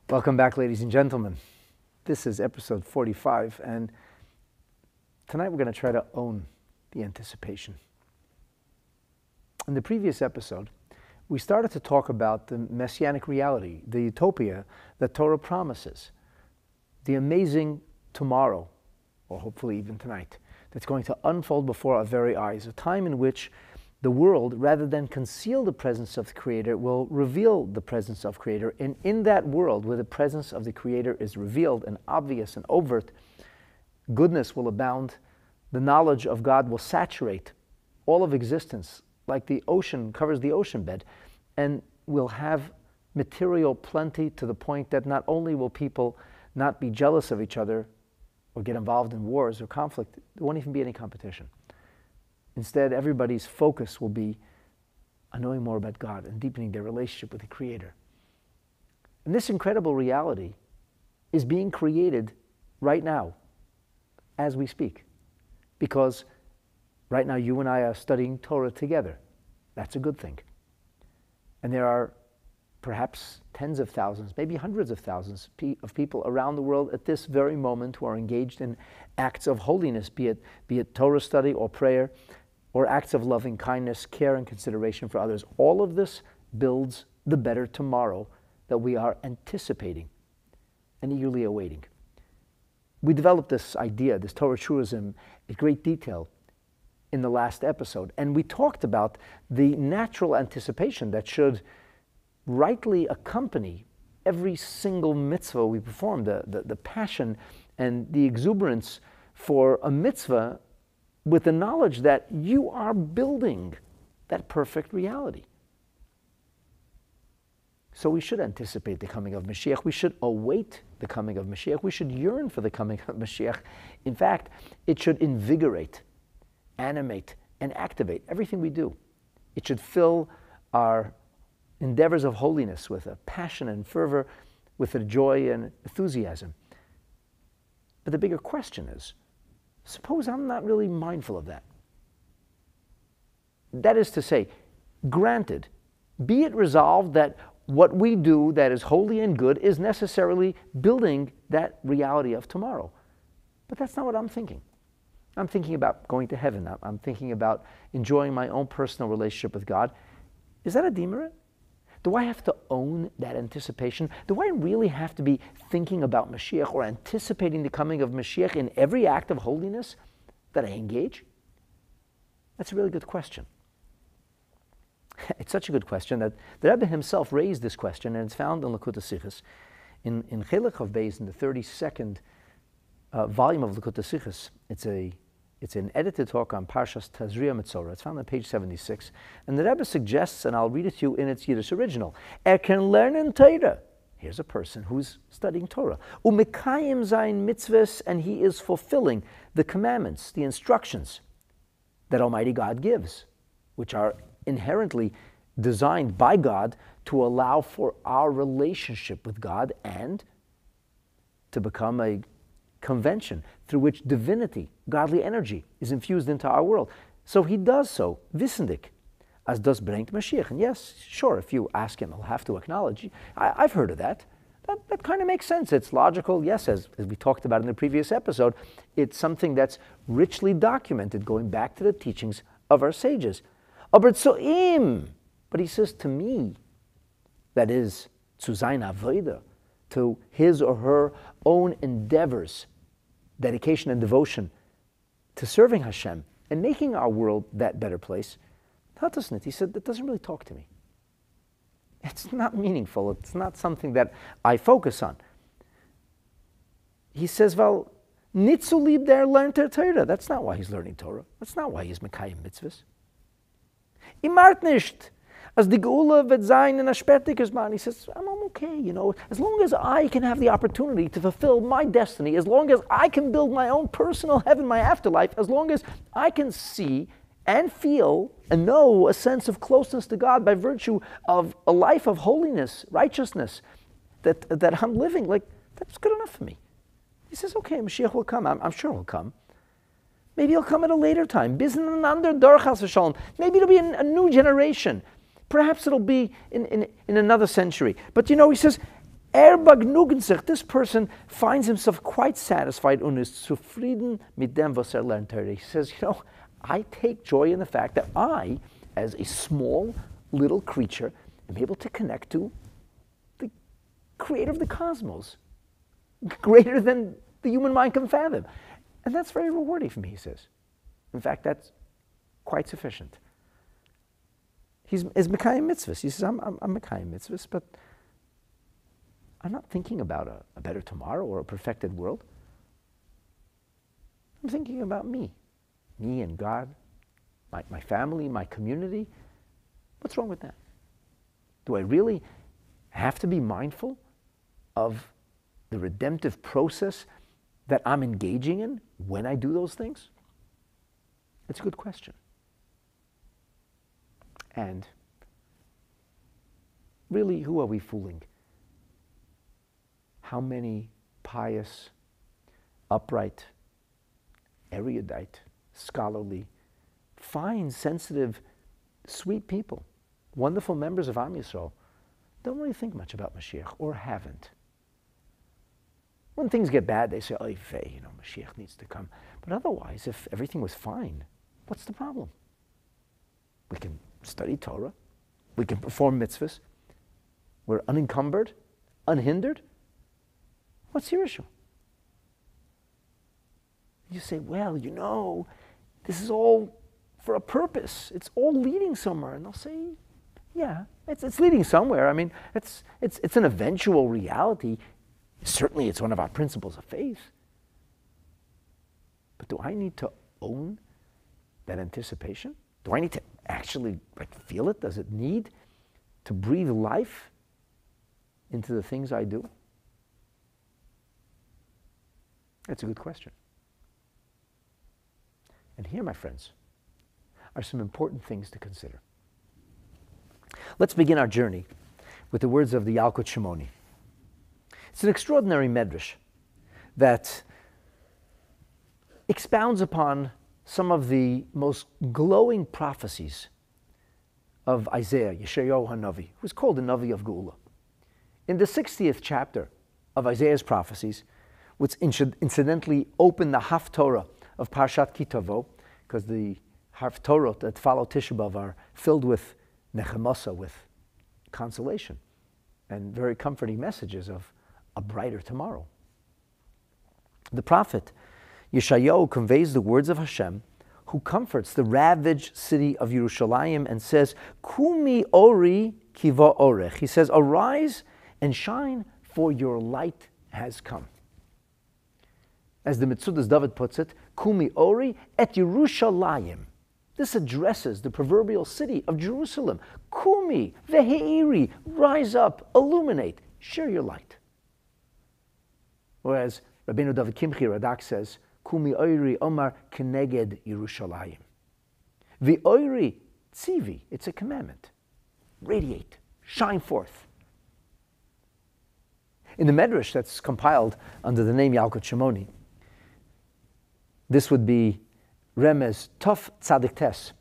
Welcome back, ladies and gentlemen. This is episode 45, and tonight we're going to try to own the anticipation. In the previous episode, we started to talk about the messianic reality, the utopia that Torah promises, the amazing tomorrow, or hopefully even tonight, that's going to unfold before our very eyes, a time in which the world, rather than conceal the presence of the Creator, will reveal the presence of Creator. And in that world, where the presence of the Creator is revealed and obvious and overt, goodness will abound. The knowledge of God will saturate all of existence, like the ocean covers the ocean bed. And we'll have material plenty to the point that not only will people not be jealous of each other or get involved in wars or conflict, there won't even be any competition. Instead, everybody's focus will be on knowing more about God and deepening their relationship with the Creator. And this incredible reality is being created right now, as we speak. Because right now you and I are studying Torah together. That's a good thing. And there are perhaps tens of thousands, maybe hundreds of thousands of people around the world at this very moment who are engaged in acts of holiness, be it Torah study or prayer, or acts of loving kindness, care, and consideration for others. All of this builds the better tomorrow that we are anticipating and eagerly awaiting. We developed this idea, this Torah truism, in great detail in the last episode, and we talked about the natural anticipation that should rightly accompany every single mitzvah we perform, the passion and the exuberance for a mitzvah, with the knowledge that you are building that perfect reality. So we should anticipate the coming of Mashiach. We should await the coming of Mashiach. We should yearn for the coming of Mashiach. In fact, it should invigorate, animate, and activate everything we do. It should fill our endeavors of holiness with a passion and fervor, with a joy and enthusiasm. But the bigger question is, suppose I'm not really mindful of that. That is to say, granted, be it resolved that what we do that is holy and good is necessarily building that reality of tomorrow. But that's not what I'm thinking. I'm thinking about going to heaven. I'm thinking about enjoying my own personal relationship with God. Is that a demerit? Do I have to own that anticipation? Do I really have to be thinking about Mashiach or anticipating the coming of Mashiach in every act of holiness that I engage? That's a really good question. It's such a good question that the Rebbe himself raised this question, and it's found in Likutei Sichos, in Chelek Chav Beis, in the 32nd volume of Likutei Sichos. It's an edited talk on Parshas Tazria Metzora. It's found on page 76. And the Rebbe suggests, and I'll read it to you in its Yiddish original, can learn in Torah. Here's a person who's studying Torah. Umekayim zayin mitzvahs, and he is fulfilling the commandments, the instructions that Almighty God gives, which are inherently designed by God to allow for our relationship with God and to become a convention through which divinity, godly energy, is infused into our world. So he does so, wissendig, as das bringt Mashiach. And yes, sure, if you ask him, he'll have to acknowledge, I've heard of that. That kind of makes sense. It's logical. Yes, as we talked about in the previous episode, it's something that's richly documented, going back to the teachings of our sages. Aber zu ihm, but he says to me, that is, zu seiner Avodah, to his or her own endeavors, dedication and devotion to serving Hashem and making our world that better place. He said, that doesn't really talk to me. It's not meaningful. It's not something that I focus on. He says, well, nitzu lieb der lernt der Torah. That's not why he's learning Torah. That's not why he's mekayim mitzvahs. Imart nicht. As the Geula wird sein in a spätiges man. He says, I'm okay, as long as I can have the opportunity to fulfill my destiny, as long as I can build my own personal heaven, my afterlife, as long as I can see and feel and know a sense of closeness to God by virtue of a life of holiness, righteousness that I'm living, that's good enough for me. He says, okay, Mashiach will come. I'm sure he'll come. Maybe he'll come at a later time. Maybe it'll be a new generation. Perhaps it'll be in another century. But he says, begnügt sich, this person finds himself quite satisfied und ist zufrieden mit dem, was lernt. He says, I take joy in the fact that I, as a small little creature, am able to connect to the creator of the cosmos, greater than the human mind can fathom. And that's very rewarding for me, he says. In fact, that's quite sufficient. He's Mekayim mitzvahs. He says, I'm Mekayim mitzvahs, but I'm not thinking about a better tomorrow or a perfected world. I'm thinking about me and God, my family, my community. What's wrong with that? Do I really have to be mindful of the redemptive process that I'm engaging in when I do those things? It's a good question. And really, who are we fooling? How many pious, upright, erudite, scholarly, fine, sensitive, sweet people, wonderful members of Am Yisrael, don't really think much about Mashiach, or haven't. When things get bad, they say, oy vey, Mashiach needs to come. But otherwise, if everything was fine, what's the problem? We can study Torah. We can perform mitzvahs. We're unencumbered, unhindered. What's your issue? You say, well, this is all for a purpose. It's all leading somewhere. And they'll say, yeah, it's leading somewhere. I mean, it's an eventual reality. Certainly it's one of our principles of faith. But do I need to own that anticipation? Do I need to actually feel it? Does it need to breathe life into the things I do? That's a good question. And here, my friends, are some important things to consider. Let's begin our journey with the words of the Yalkut Shimoni. It's an extraordinary medrash that expounds upon some of the most glowing prophecies of Isaiah, Yeshayahu HaNavi, who's called the Navi of Geula. In the 60th chapter of Isaiah's prophecies, which incidentally opened the Haftorah of Parshat Ki Tavo, because the Haftorah that follow Tisha B'Av are filled with nechemasa, with consolation, and very comforting messages of a brighter tomorrow. The prophet Yeshayahu conveys the words of Hashem, who comforts the ravaged city of Yerushalayim and says, Kumi ori kiva orech. He says, arise and shine, for your light has come. As the Metzudas David puts it, Kumi ori et Yerushalayim. This addresses the proverbial city of Jerusalem. Kumi veheiri, rise up, illuminate, share your light. Whereas Rabbeinu David Kimchi Radak says, Kumi oiri omar keneged Yerushalayim. Vi oiri tzivi, it's a commandment. Radiate, shine forth. In the Medrash that's compiled under the name Yalkut Shimoni, this would be Remez Tov Tzadik Tes,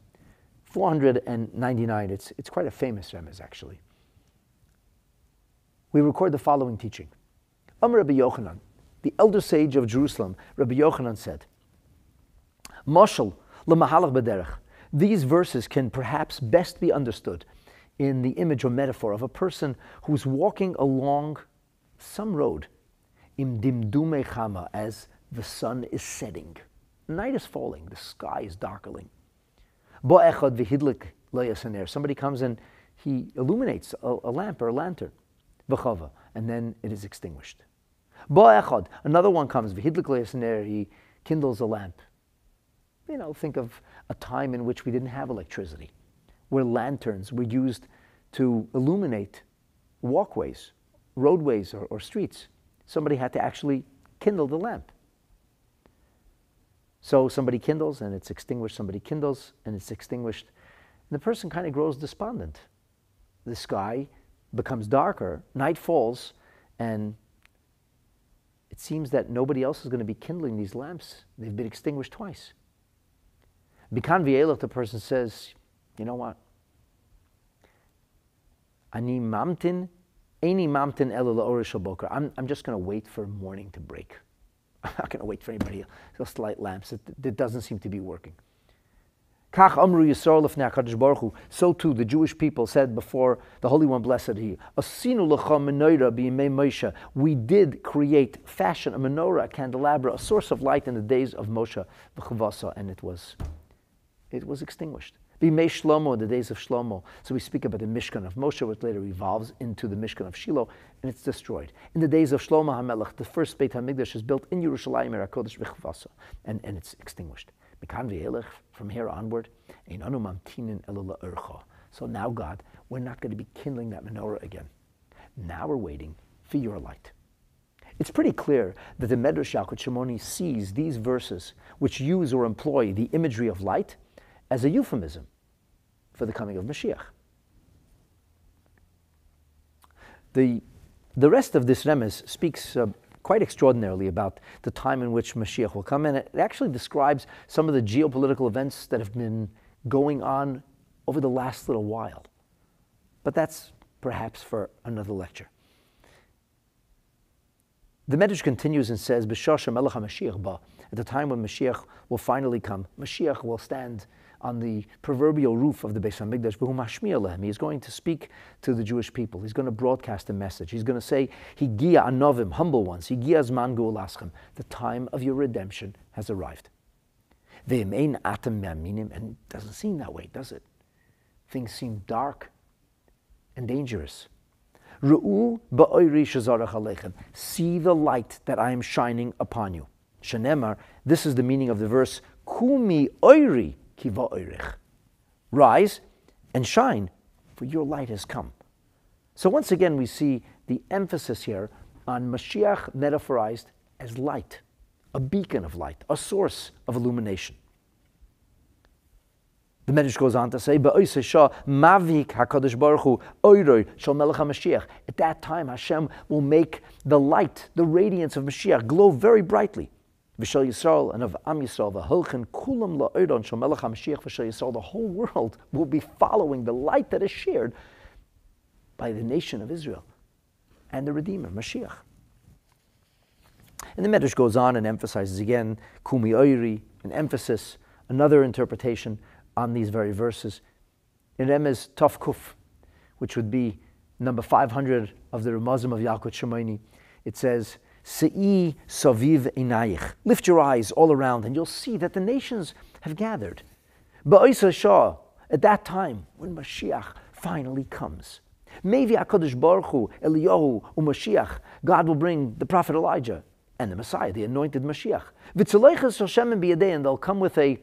499. It's quite a famous Remez, actually. We record the following teaching. Amar Rabbi Yochanan, the elder sage of Jerusalem, Rabbi Yochanan said, Moshel l'mahalach b'derech. These verses can perhaps best be understood in the image or metaphor of a person who's walking along some road, im dimdume chama, as the sun is setting. Night is falling, the sky is darkening. Bo echad v'hidlik le'yasaner. Somebody comes and he illuminates a lamp or a lantern, v'chava, and then it is extinguished. Bo echad, another one comes, v'hidlik le'yasaner, he kindles a lamp. Think of a time in which we didn't have electricity, where lanterns were used to illuminate walkways, roadways, or streets. Somebody had to actually kindle the lamp. So somebody kindles and it's extinguished, somebody kindles and it's extinguished. And the person kind of grows despondent. The sky becomes darker, night falls, and it seems that nobody else is going to be kindling these lamps. They've been extinguished twice. Bikan v'elach, the person says, you know what? Ani mamtin Eini mamtin ela la'or shel boker. I'm just going to wait for morning to break. I'm not going to wait for anybody else. Just light lamps. It doesn't seem to be working. Kach amru Yisrael lefnei HaKadosh Baruch Hu. So too the Jewish people said before the Holy One, blessed He, Asinu lecha menorah b'yimei Moshe. We did create, fashion a menorah, a candelabra, a source of light in the days of Moshe v'chavasa, and it was extinguished. B'yimei Shlomo, the days of Shlomo. So we speak about the Mishkan of Moshe, which later evolves into the Mishkan of Shiloh, and it's destroyed. In the days of Shlomo HaMelech, the first Beit HaMikdash is built in Yerushalayim HaKodesh v'chavasa, and it's extinguished. From here onward, so now, God, we're not going to be kindling that menorah again. Now we're waiting for your light. It's pretty clear that the Medrash Yalkut Shimoni sees these verses, which use or employ the imagery of light, as a euphemism for the coming of Mashiach. The rest of this remez speaks quite extraordinarily about the time in which Mashiach will come, and it actually describes some of the geopolitical events that have been going on over the last little while. But that's perhaps for another lecture. The Medrash continues and says, "B'shasha melech HaMashiach ba." At the time when Mashiach will finally come, Mashiach will stand on the proverbial roof of the Beis HaMikdash. V'hu mashmiע lehem. He is going to speak to the Jewish people. He's going to broadcast a message. He's going to say, "Higia anovim, humble ones. Higia zman geulaschem. The time of your redemption has arrived." Ve'im ein atem me'aminim, and it doesn't seem that way, does it? Things seem dark and dangerous. Ru'u ba'oiri shezarach aleichem. See the light that I am shining upon you. Shenemar, this is the meaning of the verse, Kumi oiri ki va'oirich. Rise and shine, for your light has come. So once again we see the emphasis here on Mashiach metaphorized as light, a beacon of light, a source of illumination. The Medrash goes on to say, "Mavik Hakadosh Baruch Hu oiroi shel Melech HaMashiach." At that time, Hashem will make the light, the radiance of Mashiach, glow very brightly. V'shel Yisrael, and of Am Yisrael, v'holchen kulam la'oidon shel Melech HaMashiach v'shel Yisrael. The whole world will be following the light that is shared by the nation of Israel and the Redeemer, Mashiach. And the Medrash goes on and emphasizes again, Kumi oiri, an emphasis, another interpretation on these very verses. In Remez Tov Kuf, which would be number 500 of the Ramazim of Yalkut Shimoni, it says, Se'i saviv einayich. Lift your eyes all around and you'll see that the nations have gathered. Ba'isa Shah, at that time when Mashiach finally comes. Maybe HaKadosh Baruch Hu, Eliyahu, Mashiach, God will bring the prophet Elijah and the Messiah, the anointed Mashiach. V'tzeleiches Hashem b'yadei, and they'll come with a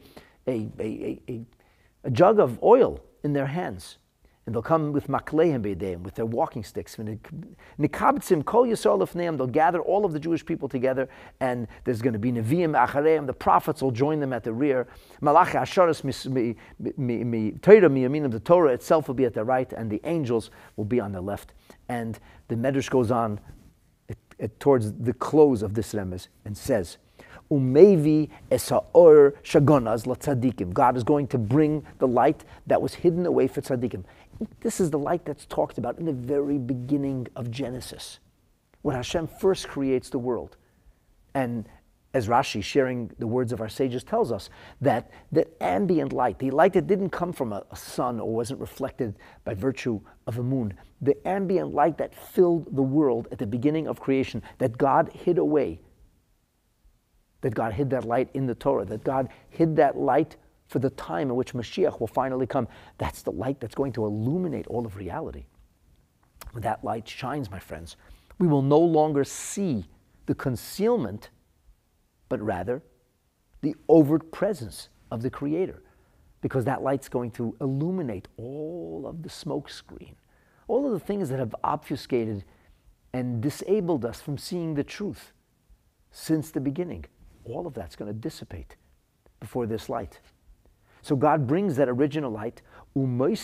jug of oil in their hands. And they'll come with makleihem b'yadeim, with their walking sticks. Nikabtzim kol Yisrael lefneim, they'll gather all of the Jewish people together, and there's going to be neviim achareim, the prophets will join them at the rear. Malachi asharis Torah miyaminim, the Torah itself will be at their right, and the angels will be on the left. And the Medrash goes on towards the close of this remez and says, Umevi esaor shagonaz latzadikim. God is going to bring the light that was hidden away for tzadikim. This is the light that's talked about in the very beginning of Genesis, when Hashem first creates the world. And as Rashi, sharing the words of our sages, tells us that ambient light, the light that didn't come from a sun or wasn't reflected by virtue of a moon, the ambient light that filled the world at the beginning of creation, that God hid away, that God hid that light in the Torah, that God hid that light for the time in which Mashiach will finally come. That's the light that's going to illuminate all of reality. When that light shines, my friends, we will no longer see the concealment, but rather the overt presence of the Creator, because that light's going to illuminate all of the smoke screen, all of the things that have obfuscated and disabled us from seeing the truth since the beginning. All of that's going to dissipate before this light. So God brings that original light, He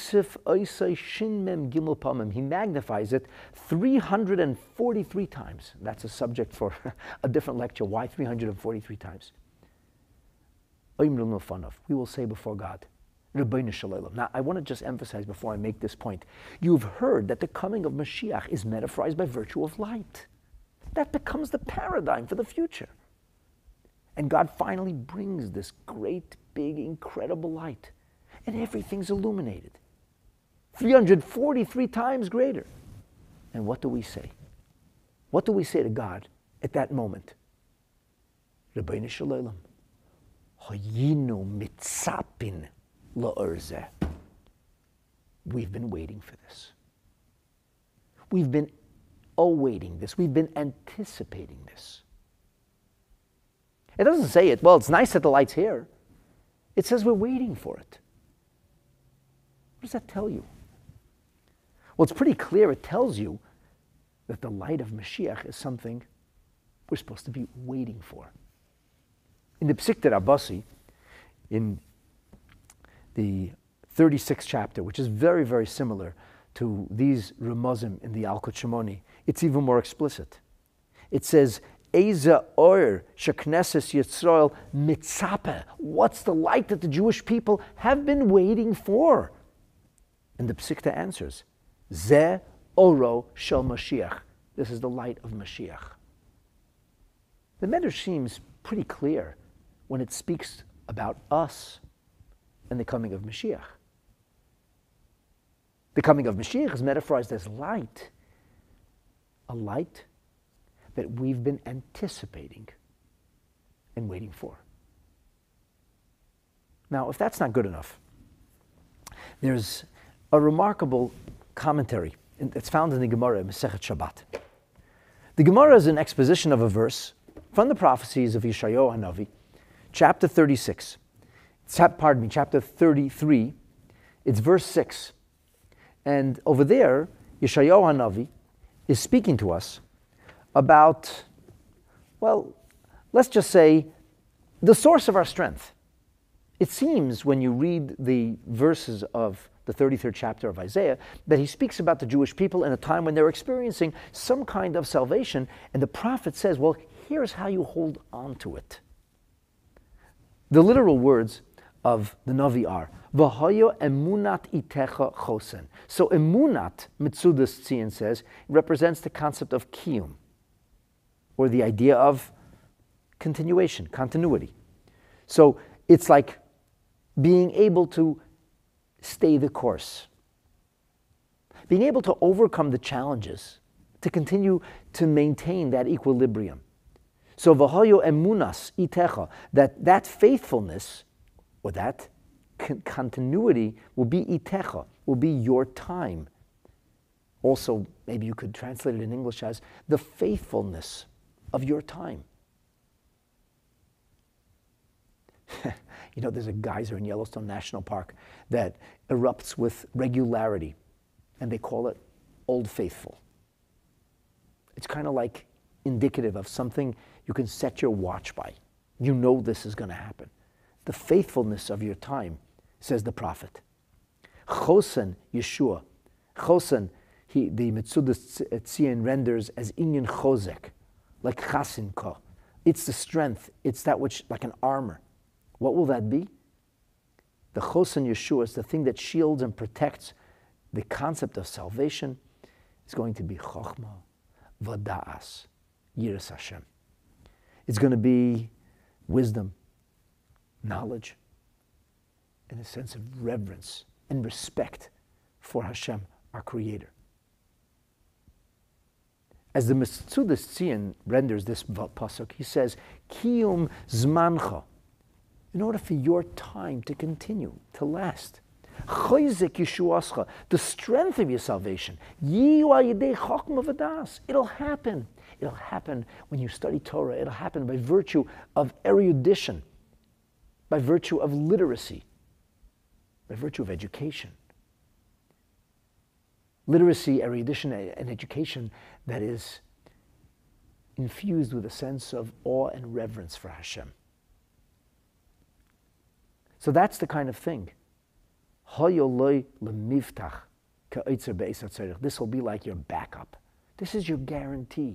magnifies it 343 times. That's a subject for a different lecture. Why 343 times? We will say before God, Rebbeinu Shalom. Now, I want to just emphasize before I make this point. You've heard that the coming of Mashiach is metaphorized by virtue of light. That becomes the paradigm for the future. And God finally brings this great, big, incredible light. And everything's illuminated. 343 times greater. And what do we say? What do we say to God at that moment? Rebbeinu Shalom. Hayinu mitzapin la'or zeh. We've been waiting for this. We've been awaiting this. We've been anticipating this. It doesn't say it, well, it's nice that the light's here. It says we're waiting for it. What does that tell you? Well, it's pretty clear. It tells you that the light of Mashiach is something we're supposed to be waiting for. In the Psikta Rabbasi, in the 36th chapter, which is very, very similar to these Ramazim in the Alkut Shimoni, it's even more explicit. It says, Eza Or Shekneses Yisrael Mitzapeh. What's the light that the Jewish people have been waiting for? And the Psikta answers, Zeh Oro Shel Mashiach. This is the light of Mashiach. The Medrash seems pretty clear when it speaks about us and the coming of Mashiach. The coming of Mashiach is metaphorized as light, a light that we've been anticipating and waiting for. Now, if that's not good enough, there's a remarkable commentary. It's found in the Gemara, Masechet Shabbat. The Gemara is an exposition of a verse from the prophecies of Yeshayahu HaNavi, chapter 36. Chapter 33. It's verse 6. And over there, Yeshayahu HaNavi is speaking to us about, well, let's just say, the source of our strength. It seems when you read the verses of the 33rd chapter of Isaiah, that he speaks about the Jewish people in a time when they're experiencing some kind of salvation, and the prophet says, well, here's how you hold on to it. The literal words of the Navi are, V'hayo emunat itecha chosen. So emunat, Metzudas Tzion says, represents the concept of kiyum, or the idea of continuation, continuity. So it's like being able to stay the course, being able to overcome the challenges, to continue to maintain that equilibrium. So v'hayo emunas itecha, that faithfulness, or that continuity will be itecha, will be your time. Also, maybe you could translate it in English as the faithfulness of your time. You know, there's a geyser in Yellowstone National Park that erupts with regularity, and they call it Old Faithful. It's kind of like indicative of something you can set your watch by. You know this is going to happen. The faithfulness of your time, says the prophet. Chosen Yeshua. Chosen, the Metzudas Tzion renders as inyan chozek, like chasin ko. It's the strength. It's that which, like an armor. What will that be? The Chosen Yeshua is the thing that shields and protects the concept of salvation. Is going to be Chochmah, Vada'as, Yiras Hashem. It's going to be wisdom, knowledge, and a sense of reverence and respect for Hashem, our Creator. As the Metzudas Tzion renders this pasuk, he says, Kiyum zmancha, in order for your time to continue, to last. Chayzik Yeshuascha, the strength of your salvation. It'll happen. It'll happen when you study Torah. It'll happen by virtue of erudition, by virtue of literacy, by virtue of education. Literacy, erudition, and education that is infused with a sense of awe and reverence for Hashem. So that's the kind of thing. This will be like your backup. This is your guarantee.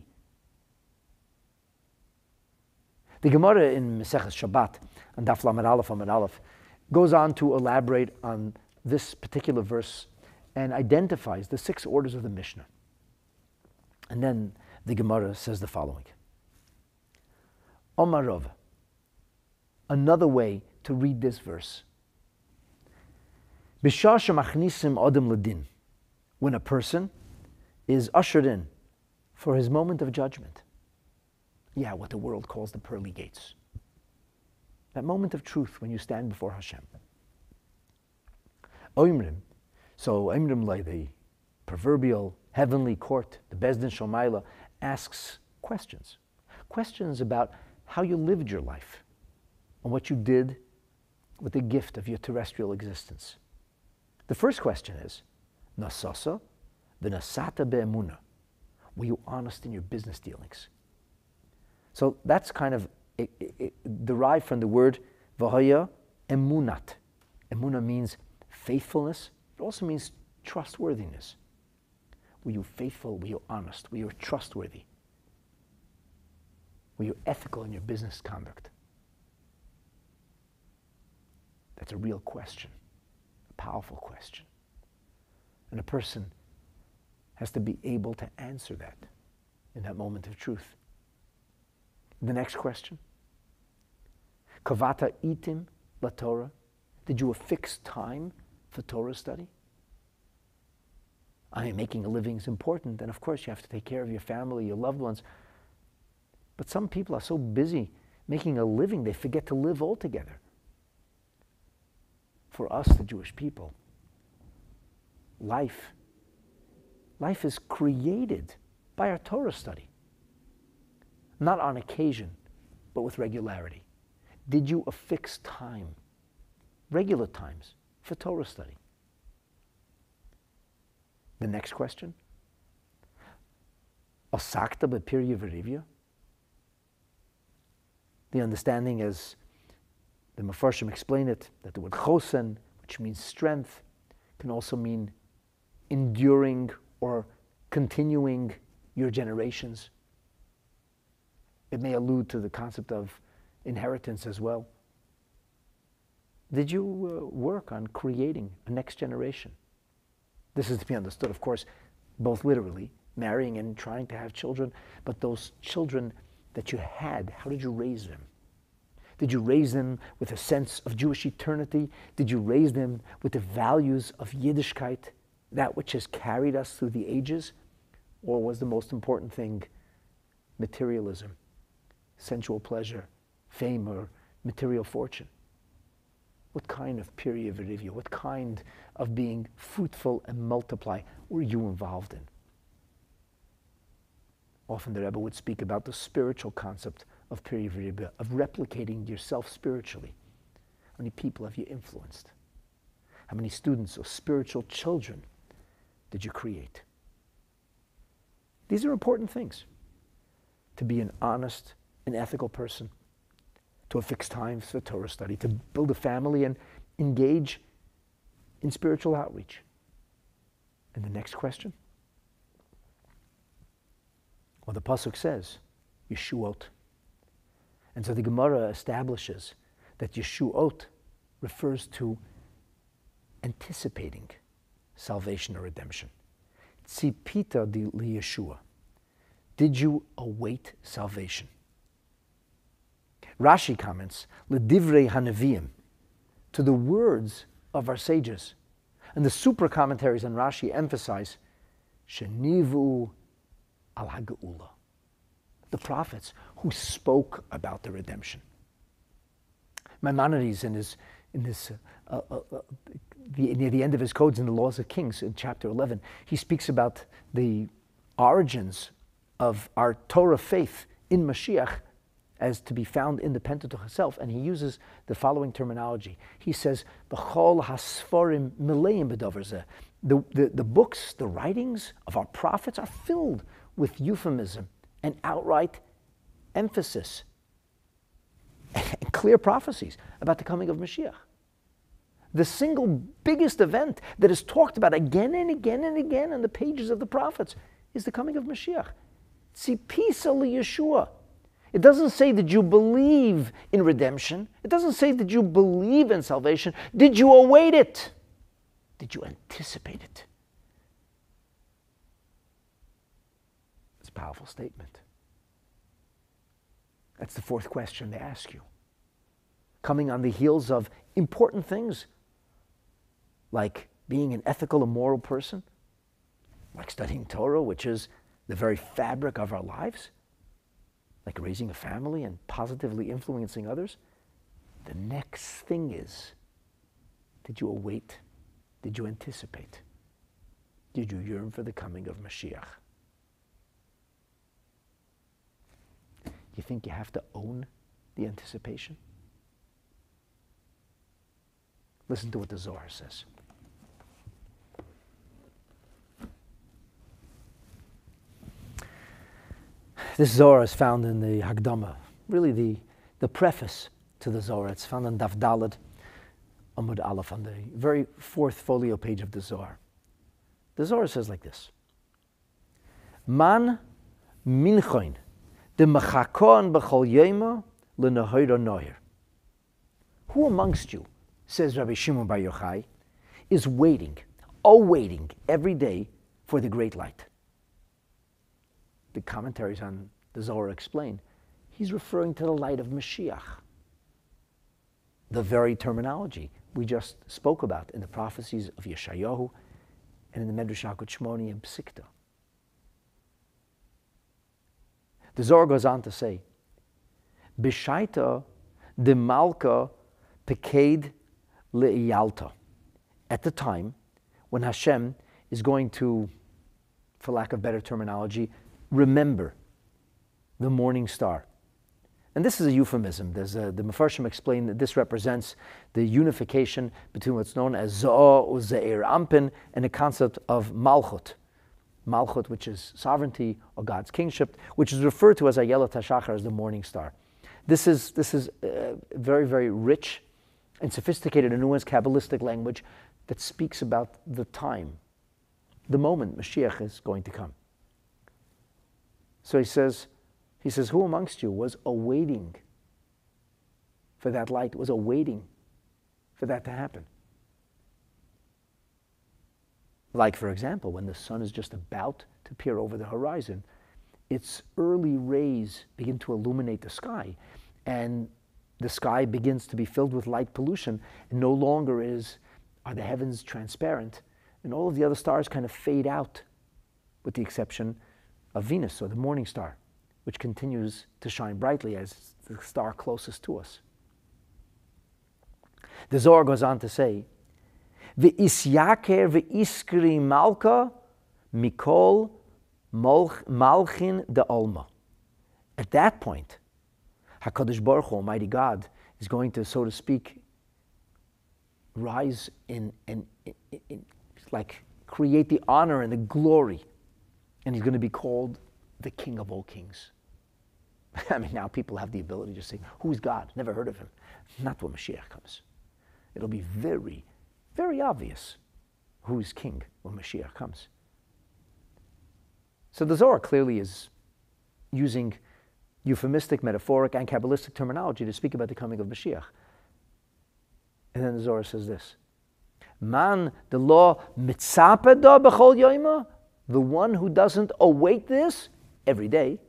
The Gemara in Maseches Shabbat, and Daf Lamed Aleph Amud Aleph, goes on to elaborate on this particular verse and identifies the 6 orders of the Mishnah. And then the Gemara says the following. Omar Rava, another way to read this verse. Bishar shemachnisim adam ledin, when a person is ushered in for his moment of judgment. Yeah, what the world calls the pearly gates. That moment of truth when you stand before Hashem. Oimrim, so Oimrim Lei, the proverbial heavenly court, the Bezdin Shomayla, asks questions. Questions about how you lived your life and what you did with the gift of your terrestrial existence. The first question is, Nasasa v'nasata be'emuna. Were you honest in your business dealings? So that's kind of derived from the word v'haya emunat. Emuna means faithfulness. It also means trustworthiness. Were you faithful? Were you honest? Were you trustworthy? Were you ethical in your business conduct? That's a real question, a powerful question. And a person has to be able to answer that in that moment of truth. The next question. Kavata itim la Torah. Did you affix time for Torah study? I mean, making a living is important, and of course you have to take care of your family, your loved ones. But some people are so busy making a living, they forget to live altogether. For us, the Jewish people, life is created by our Torah study. Not on occasion, but with regularity. Did you affix time, regular times, for Torah study? The next question. Asakta b'pirya v'rivya. The understanding as the Mefarshim explain it, that the word chosen, which means strength, can also mean enduring or continuing your generations. It may allude to the concept of inheritance as well. Did you work on creating a next generation? This is to be understood, of course, both literally, marrying and trying to have children, but those children that you had, how did you raise them? Did you raise them with a sense of Jewish eternity? Did you raise them with the values of Yiddishkeit, that which has carried us through the ages? Or was the most important thing materialism, sensual pleasure, fame, or material fortune? What kind of pirya v'rivya, what kind of being fruitful and multiply were you involved in? Often the Rebbe would speak about the spiritual concept of pirya v'rivya, of replicating yourself spiritually. How many people have you influenced? How many students or spiritual children did you create? These are important things. To be an honest and ethical person, to affix times for Torah study, to build a family and engage in spiritual outreach. And the next question? Well, the Pasuk says, Yeshuot. And so the Gemara establishes that Yeshuot refers to anticipating salvation or redemption. Tzipita li Yeshua. Did you await salvation? Rashi comments, L'divrei hanavim, to the words of our sages. And the super commentaries on Rashi emphasize, Shenivu al ha'geula, the prophets who spoke about the redemption. Maimonides, near the end of his codes in the Laws of Kings, in chapter 11, he speaks about the origins of our Torah faith in Mashiach as to be found in the Pentateuch itself, and he uses the following terminology. He says, "B'chol hasforim mileim b'davar zeh." The books, the writings of our prophets are filled with euphemism and outright emphasis and clear prophecies about the coming of Mashiach. The single biggest event that is talked about again and again and again in the pages of the prophets is the coming of Mashiach. Tzipisa li Yeshua. It doesn't say, did you believe in redemption? It doesn't say, did you believe in salvation? Did you await it? Did you anticipate it? It's a powerful statement. That's the fourth question they ask you. Coming on the heels of important things, like being an ethical and moral person, like studying Torah, which is the very fabric of our lives, like raising a family and positively influencing others. The next thing is, did you await? Did you anticipate? Did you yearn for the coming of Mashiach? You think you have to own the anticipation? Listen to what the Zohar says. This Zohar is found in the Hagdama, really the preface to the Zohar. It's found on Daf Daled, Amud Aleph, on the very fourth folio page of the Zohar. The Zohar says like this: Man minchoin de machakon b'chol yema l'nahira nohir. Who amongst you, says Rabbi Shimon Bar Yochai, is waiting, awaiting every day for the great light? The commentaries on the Zohar explain he's referring to the light of Mashiach, the very terminology we just spoke about in the prophecies of Yeshayahu and in the Medrash Hakut Shmoni and Psikta. The Zohar goes on to say, B'shaita de malka peked le'iyalta. At the time when Hashem is going to, for lack of better terminology, remember the morning star. And this is a euphemism. The Mefarshim explain that this represents the unification between what's known as Zo'ah or Ze'er Ampin and the concept of Malchut. Malchut, which is sovereignty or God's kingship, which is referred to as Ayelet HaShachar, as the morning star. This is very, very rich and sophisticated and nuanced Kabbalistic language that speaks about the time, the moment Mashiach is going to come. So he says, who amongst you was awaiting for that light, was awaiting for that to happen? Like, for example, when the sun is just about to peer over the horizon, its early rays begin to illuminate the sky, and the sky begins to be filled with light pollution, and no longer are the heavens transparent, and all of the other stars kind of fade out, with the exception of Venus, or the morning star, which continues to shine brightly as the star closest to us. The Zohar goes on to say, V'isyaker v'iskri malka mikol malchin de alma. At that point, HaKadosh Baruch Hu, Almighty God, is going to, so to speak, rise in like create the honor and the glory, and he's going to be called the King of all kings. I mean, now people have the ability to say, who's God? Never heard of him. Not when Mashiach comes. It'll be very, very obvious who's king when Mashiach comes. So the Zohar clearly is using euphemistic, metaphoric, and Kabbalistic terminology to speak about the coming of Mashiach. And then the Zohar says this: Man, the law mitzapeda b'chol yoima, the one who doesn't await this every day,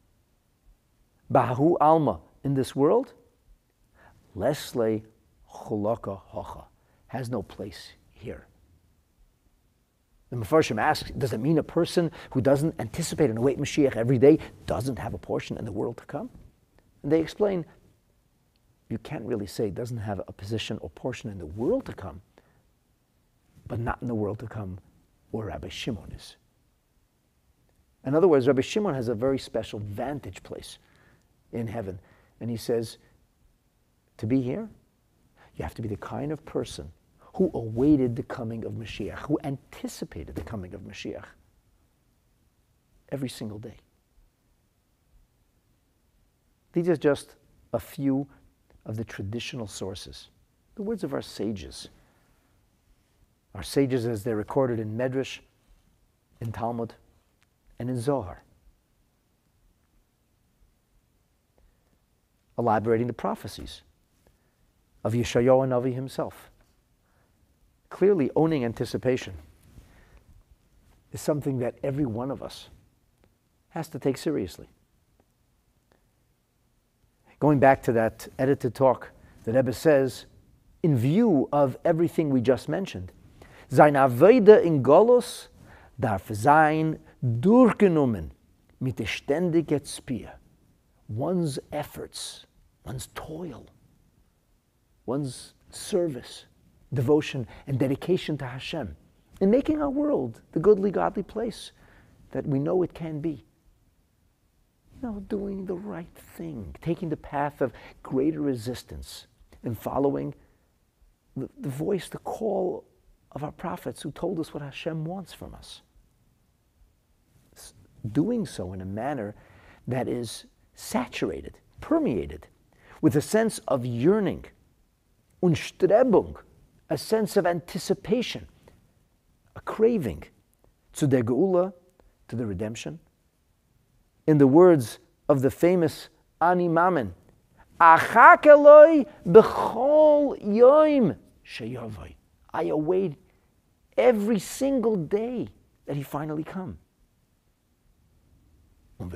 bahu alma, in this world, lesle chulaka hocha, has no place here. The Mefarshim asks, does it mean a person who doesn't anticipate and await Mashiach every day doesn't have a portion in the world to come? And they explain, you can't really say it doesn't have a position or portion in the world to come, but not in the world to come where Rabbi Shimon is. In other words, Rabbi Shimon has a very special vantage place in heaven. And he says, to be here, you have to be the kind of person who awaited the coming of Mashiach, who anticipated the coming of Mashiach every single day. These are just a few of the traditional sources, the words of our sages. Our sages as they're recorded in Medrash, in Talmud, and in Zohar. elaborating the prophecies of Yeshayahu Navi himself. Clearly, owning anticipation is something that every one of us has to take seriously. Going back to that edited talk, the Rebbe says, in view of everything we just mentioned, Sein Avoda in Golus darf sein durchgenommen mit der ständigen Spier. One's efforts, one's toil, one's service, devotion, and dedication to Hashem in making our world the goodly, godly place that we know it can be. Doing the right thing, taking the path of greater resistance, and following the voice, the call of our prophets who told us what Hashem wants from us. Doing so in a manner that is saturated, permeated, with a sense of yearning, Unstrebung, a sense of anticipation, a craving, zu der Geula, to the redemption. In the words of the famous Ani Mamen, Achak Eloi b'chol yoim sheyavai. I await every single day that he finally come. And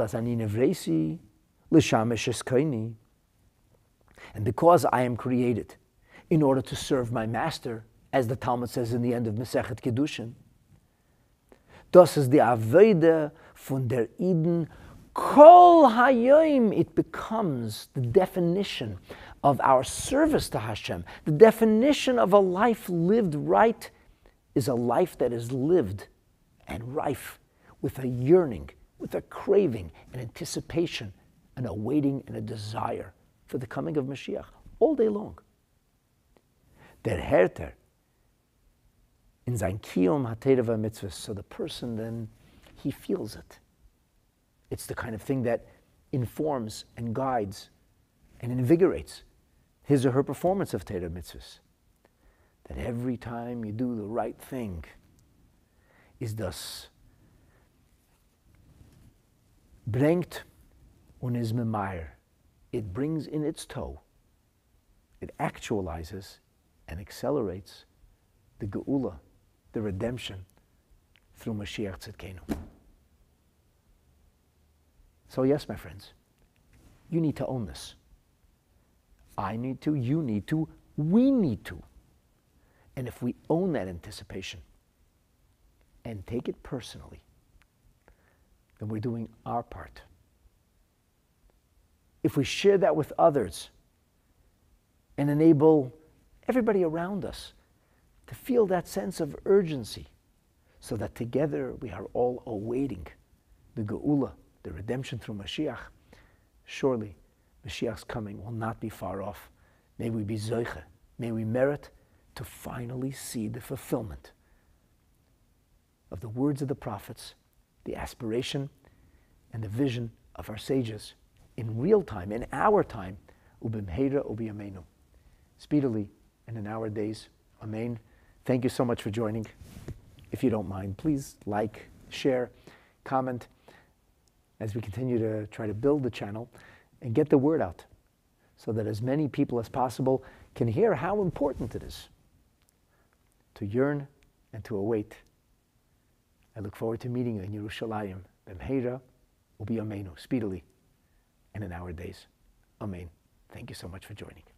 because I am created in order to serve my master, as the Talmud says in the end of Masechet Kedushin, das ist die Avoda von der Eden Kol Hayom. It becomes the definition of our service to Hashem. The definition of a life lived right is a life that is lived and rife with a yearning, with a craving, an anticipation, an awaiting, and a desire for the coming of Mashiach all day long. Der Härter in sein Kiyum HaTorah VaMitzvos, so the person then, he feels it. It's the kind of thing that informs and guides and invigorates his or her performance of Torah mitzvahs. That every time you do the right thing is das bringt und is memayr. It brings in its tow, it actualizes and accelerates the geula, the redemption through Mashiach Tzidkenu. So yes, my friends, you need to own this. I need to, you need to, we need to. And if we own that anticipation and take it personally, then we're doing our part. If we share that with others and enable everybody around us to feel that sense of urgency, so that together we are all awaiting the geula, the redemption through Mashiach, surely Mashiach's coming will not be far off. May we be zoiche, may we merit to finally see the fulfillment of the words of the prophets, the aspiration and the vision of our sages in real time, in our time, ubimheira ubiyamenu, speedily and in our days. Amen. Thank you so much for joining. If you don't mind, please like, share, comment, as we continue to try to build the channel and get the word out so that as many people as possible can hear how important it is to yearn and to await. I look forward to meeting you in Yerushalayim, b'mheira ubiyamenu, speedily and in our days. Amen. Thank you so much for joining.